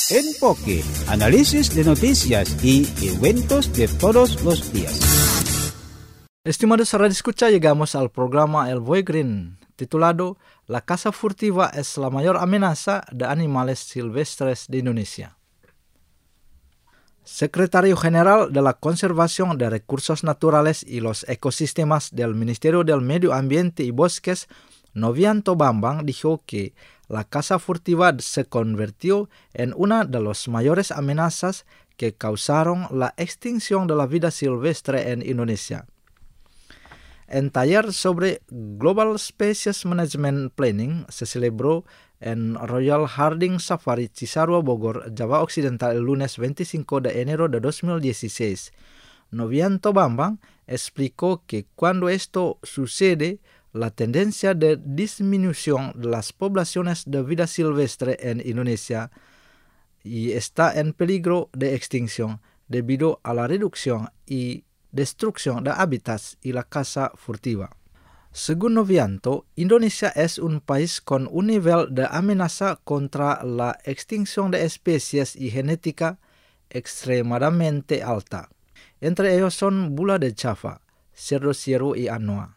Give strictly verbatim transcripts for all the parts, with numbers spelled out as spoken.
Enfoque, análisis de noticias y eventos de todos los días. Estimados radio escucha, llegamos al programa El Voy Green, titulado La caza furtiva es la mayor amenaza de animales silvestres de Indonesia. Secretario General de la Conservación de Recursos Naturales y los Ecosistemas del Ministerio del Medio Ambiente y Bosques, Novianto Bambang, dijo que la caza furtiva se convirtió en una de las mayores amenazas que causaron la extinción de la vida silvestre en Indonesia. En taller sobre Global Species Management Planning se celebró en Royal Harding Safari Cisarua, Bogor, Java Occidental, el lunes veinticinco de enero de dos mil dieciséis. Novianto Bambang explicó que cuando esto sucede, la tendencia de disminución de las poblaciones de vida silvestre en Indonesia y está en peligro de extinción debido a la reducción y destrucción de hábitats y la caza furtiva. Según Novianto, Indonesia es un país con un nivel de amenaza contra la extinción de especies y genética extremadamente alta. Entre ellos son bula de Java, cerdo ciervo y anoa.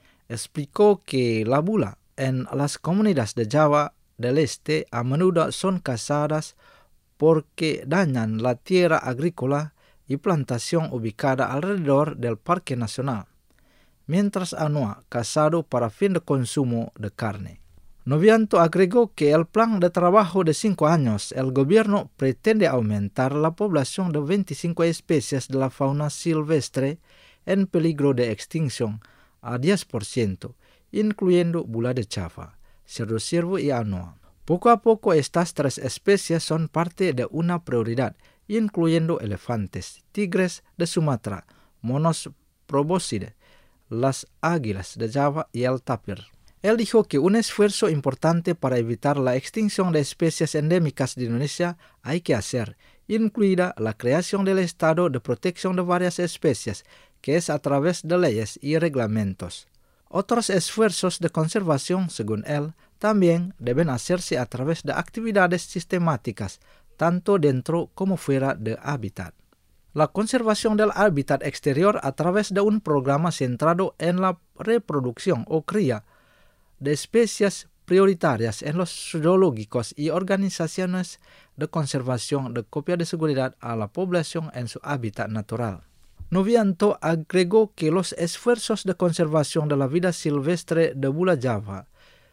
Explicó que la bula en las comunidades de Java del Este a menudo son cazadas porque dañan la tierra agrícola y plantación ubicada alrededor del Parque Nacional, mientras anoa cazado para fin de consumo de carne. Novianto agregó que el plan de trabajo de cinco años, el gobierno pretende aumentar la población de veinticinco especies de la fauna silvestre en peligro de extinción a diez por ciento, incluyendo bula de Java, cerdo ciervo y anoa. Poco a poco estas tres especies son parte de una prioridad, incluyendo elefantes, tigres de Sumatra, monos probóscides, las águilas de Java y el tapir. Él dijo que un esfuerzo importante para evitar la extinción de especies endémicas de Indonesia hay que hacer, incluida la creación del Estado de Protección de varias especies, que es a través de leyes y reglamentos. Otros esfuerzos de conservación, según él, también deben hacerse a través de actividades sistemáticas, tanto dentro como fuera del hábitat. La conservación del hábitat exterior a través de un programa centrado en la reproducción o cría de especies prioritarias en los zoológicos y organizaciones de conservación de copia de seguridad a la población en su hábitat natural. Novianto agregó que los esfuerzos de conservación de la vida silvestre de bula Java,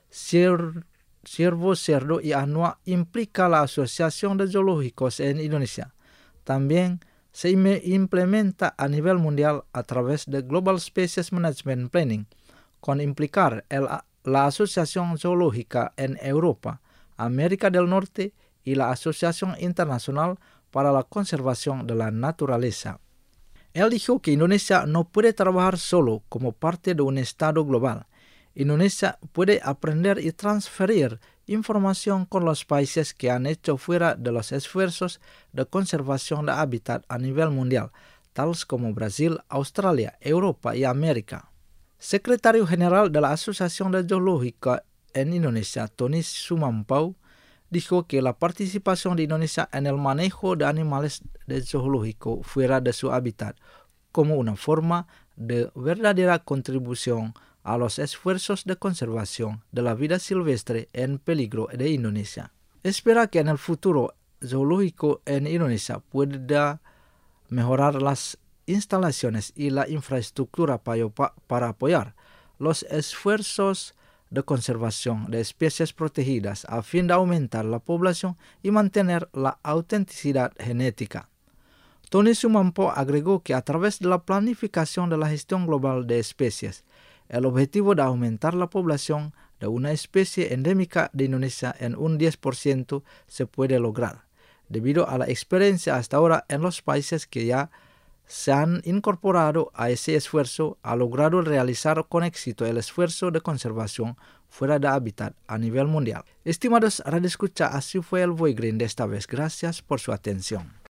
cier, ciervo, cerdo y anoa implica la Asociación de Zoológicos en Indonesia. También se implementa a nivel mundial a través de Global Species Management Planning, con implicar el, la Asociación Zoológica en Europa, América del Norte y la Asociación Internacional para la Conservación de la Naturaleza. Él dijo que Indonesia no puede trabajar solo como parte de un Estado global. Indonesia puede aprender y transferir información con los países que han hecho fuera de los esfuerzos de conservación de hábitat a nivel mundial, tales como Brasil, Australia, Europa y América. Secretario General de la Asociación de Zoológica en Indonesia, Tony Sumampau, dijo que la participación de Indonesia en el manejo de animales de zoológico fuera de su hábitat como una forma de verdadera contribución a los esfuerzos de conservación de la vida silvestre en peligro de Indonesia. Espera que en el futuro zoológico en Indonesia pueda mejorar las instalaciones y la infraestructura para apoyar los esfuerzos de conservación de especies protegidas a fin de aumentar la población y mantener la autenticidad genética. Tony Sumampo agregó que a través de la planificación de la gestión global de especies, el objetivo de aumentar la población de una especie endémica de Indonesia en un diez por ciento se puede lograr, debido a la experiencia hasta ahora en los países que ya se han incorporado a ese esfuerzo, ha logrado realizar con éxito el esfuerzo de conservación fuera de hábitat a nivel mundial. Estimados radioescucha, así fue el Voy Green de esta vez. Gracias por su atención.